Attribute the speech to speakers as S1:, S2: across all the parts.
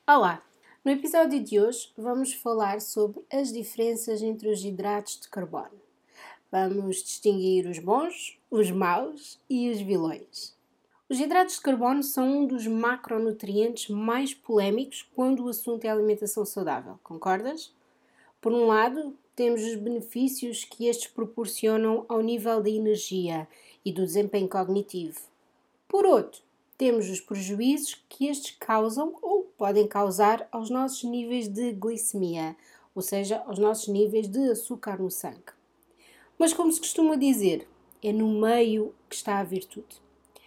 S1: Olá! No episódio de hoje vamos falar sobre as diferenças entre os hidratos de carbono. Vamos distinguir os bons, os maus e os vilões. Os hidratos de carbono são um dos macronutrientes mais polémicos quando o assunto é alimentação saudável, concordas? Por um lado, temos os benefícios que estes proporcionam ao nível da energia e do desempenho cognitivo. Por outro, temos os prejuízos que estes causam ou podem causar aos nossos níveis de glicemia, ou seja, aos nossos níveis de açúcar no sangue. Mas como se costuma dizer, é no meio que está a virtude.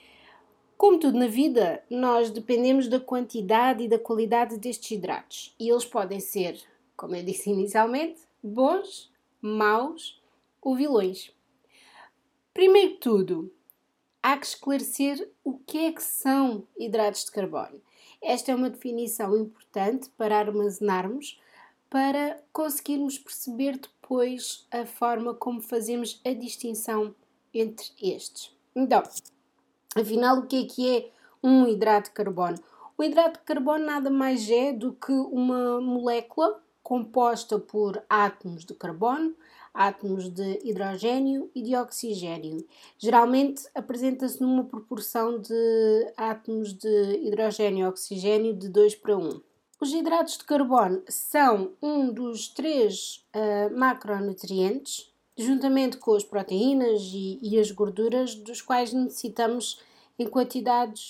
S1: Como tudo na vida, nós dependemos da quantidade e da qualidade destes hidratos. E eles podem ser, como eu disse inicialmente, bons, maus ou vilões. Primeiro de tudo, há que esclarecer o que é que são hidratos de carbono. Esta é uma definição importante para armazenarmos, para conseguirmos perceber depois a forma como fazemos a distinção entre estes. Então, afinal, o que é um hidrato de carbono? O hidrato de carbono nada mais é do que uma molécula composta por átomos de carbono, átomos de hidrogênio e de oxigênio. Geralmente apresenta-se numa proporção de átomos de hidrogênio e oxigênio de 2:1. Os hidratos de carbono são um dos três macronutrientes, juntamente com as proteínas e as gorduras, dos quais necessitamos em quantidades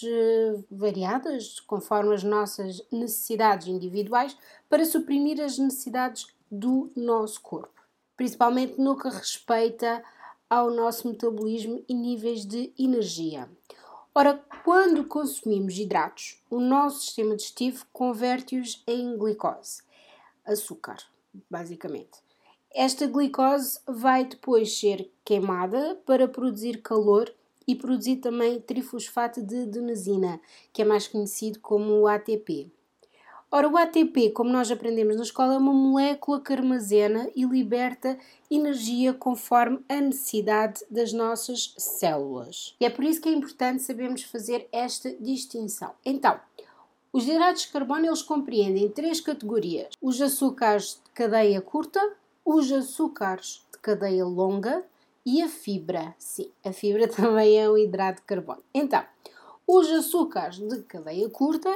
S1: variadas, conforme as nossas necessidades individuais, para suprimir as necessidades do nosso corpo, principalmente no que respeita ao nosso metabolismo e níveis de energia. Ora, quando consumimos hidratos, o nosso sistema digestivo converte-os em glicose, açúcar, basicamente. Esta glicose vai depois ser queimada para produzir calor e produzir também trifosfato de adenosina, que é mais conhecido como o ATP. Ora, o ATP, como nós aprendemos na escola, é uma molécula que armazena e liberta energia conforme a necessidade das nossas células. E é por isso que é importante sabermos fazer esta distinção. Então, os hidratos de carbono eles compreendem três categorias: os açúcares de cadeia curta, os açúcares de cadeia longa e a fibra. Sim, a fibra também é um hidrato de carbono. Então, os açúcares de cadeia curta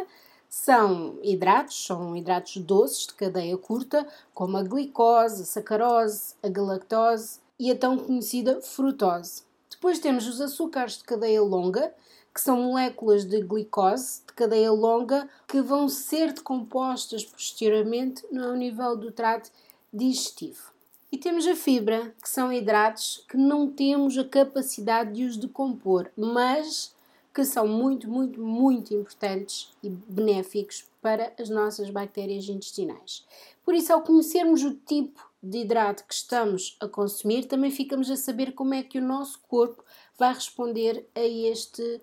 S1: são hidratos doces de cadeia curta, como a glicose, a sacarose, a galactose e a tão conhecida frutose. Depois temos os açúcares de cadeia longa, que são moléculas de glicose de cadeia longa que vão ser decompostas posteriormente no nível do trato digestivo. E temos a fibra, que são hidratos que não temos a capacidade de os decompor, mas que são muito importantes e benéficos para as nossas bactérias intestinais. Por isso, ao conhecermos o tipo de hidrato que estamos a consumir, também ficamos a saber como é que o nosso corpo vai responder a este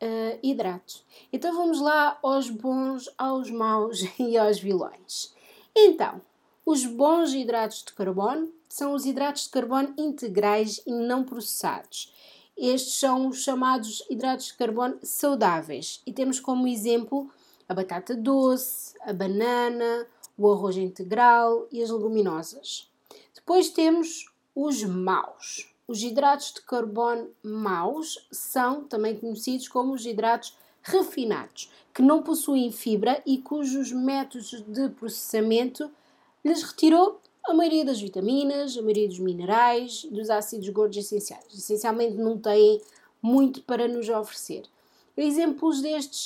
S1: hidrato. Então vamos lá aos bons, aos maus e aos vilões. Então, os bons hidratos de carbono são os hidratos de carbono integrais e não processados. Estes são os chamados hidratos de carbono saudáveis e temos como exemplo a batata doce, a banana, o arroz integral e as leguminosas. Depois temos os maus. Os hidratos de carbono maus são também conhecidos como os hidratos refinados, que não possuem fibra e cujos métodos de processamento lhes retirou a maioria das vitaminas, a maioria dos minerais, dos ácidos gordos essenciais. Essencialmente não têm muito para nos oferecer. Exemplos destes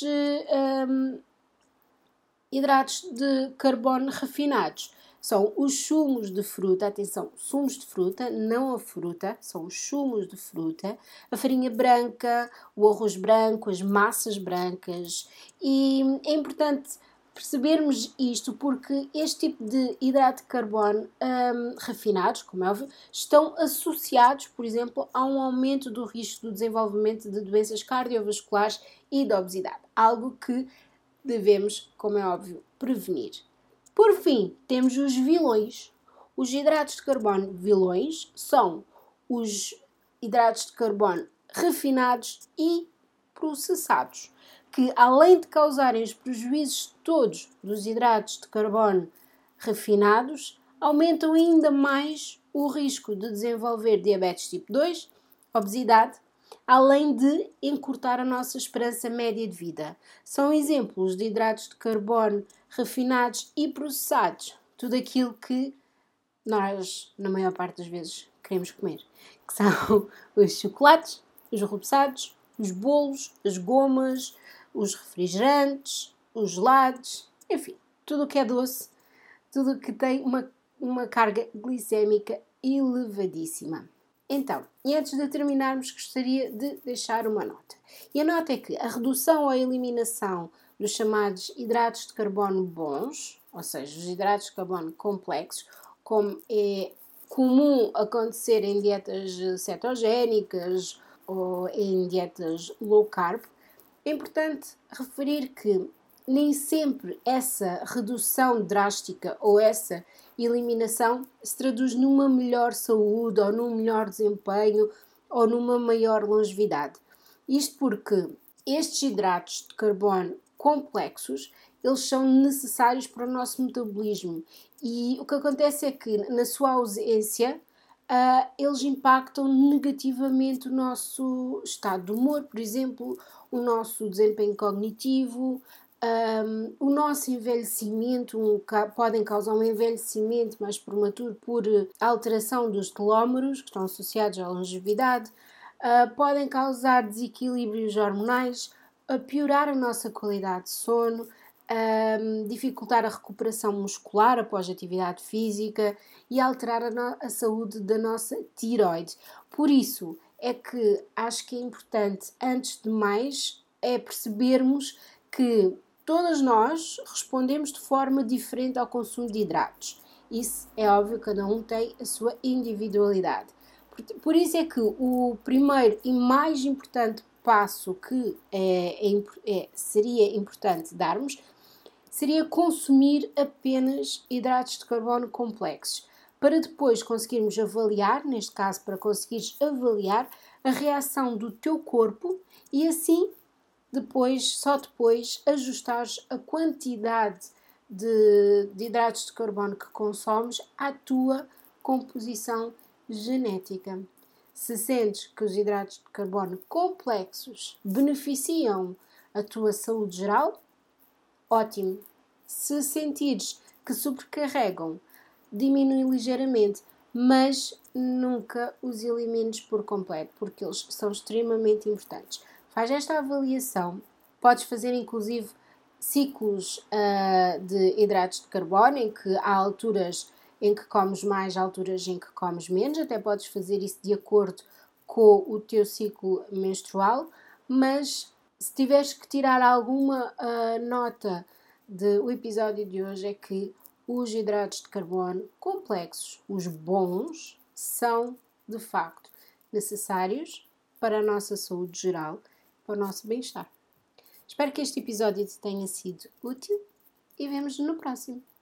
S1: hidratos de carbono refinados são os sumos de fruta, atenção, sumos de fruta, não a fruta, são os sumos de fruta, a farinha branca, o arroz branco, as massas brancas. E é importante percebermos isto porque este tipo de hidrato de carbono refinados, como é óbvio, estão associados, por exemplo, a um aumento do risco do desenvolvimento de doenças cardiovasculares e da obesidade, algo que devemos, como é óbvio, prevenir. Por fim, temos os vilões. Os hidratos de carbono vilões são os hidratos de carbono refinados e processados, que, além de causarem os prejuízos todos dos hidratos de carbono refinados, aumentam ainda mais o risco de desenvolver diabetes tipo 2, obesidade, além de encurtar a nossa esperança média de vida. São exemplos de hidratos de carbono refinados e processados, tudo aquilo que nós, na maior parte das vezes, queremos comer, que são os chocolates, os repousados, os bolos, as gomas, os refrigerantes, os gelados, enfim, tudo o que é doce, tudo o que tem uma carga glicémica elevadíssima. Então, e antes de terminarmos, gostaria de deixar uma nota. E a nota é que a redução ou a eliminação dos chamados hidratos de carbono bons, ou seja, os hidratos de carbono complexos, como é comum acontecer em dietas cetogénicas ou em dietas low carb, é importante referir que nem sempre essa redução drástica ou essa eliminação se traduz numa melhor saúde ou num melhor desempenho ou numa maior longevidade. Isto porque estes hidratos de carbono complexos, eles são necessários para o nosso metabolismo e o que acontece é que na sua ausência eles impactam negativamente o nosso estado de humor, por exemplo, o nosso desempenho cognitivo, o nosso envelhecimento, podem causar um envelhecimento mais prematuro por alteração dos telómeros, que estão associados à longevidade, podem causar desequilíbrios hormonais, piorar a nossa qualidade de sono, dificultar a recuperação muscular após atividade física e alterar a saúde da nossa tiroide. Por isso é que acho que é importante, antes de mais, é percebermos que todas nós respondemos de forma diferente ao consumo de hidratos. Isso é óbvio, cada um tem a sua individualidade. Por isso é que o primeiro e mais importante passo que seria importante darmos seria consumir apenas hidratos de carbono complexos, para depois conseguirmos avaliar, neste caso para conseguires avaliar a reação do teu corpo e assim só depois ajustares a quantidade de hidratos de carbono que consomes à tua composição genética. Se sentes que os hidratos de carbono complexos beneficiam a tua saúde geral, ótimo. Se sentires que sobrecarregam, diminui ligeiramente, mas nunca os elimines por completo, porque eles são extremamente importantes. Faz esta avaliação, podes fazer inclusive ciclos de hidratos de carbono, em que há alturas em que comes mais, alturas em que comes menos, até podes fazer isso de acordo com o teu ciclo menstrual, mas se tiveres que tirar alguma nota do episódio de hoje é que os hidratos de carbono complexos, os bons, são de facto necessários para a nossa saúde geral, para o nosso bem-estar. Espero que este episódio te tenha sido útil e vemo-nos no próximo.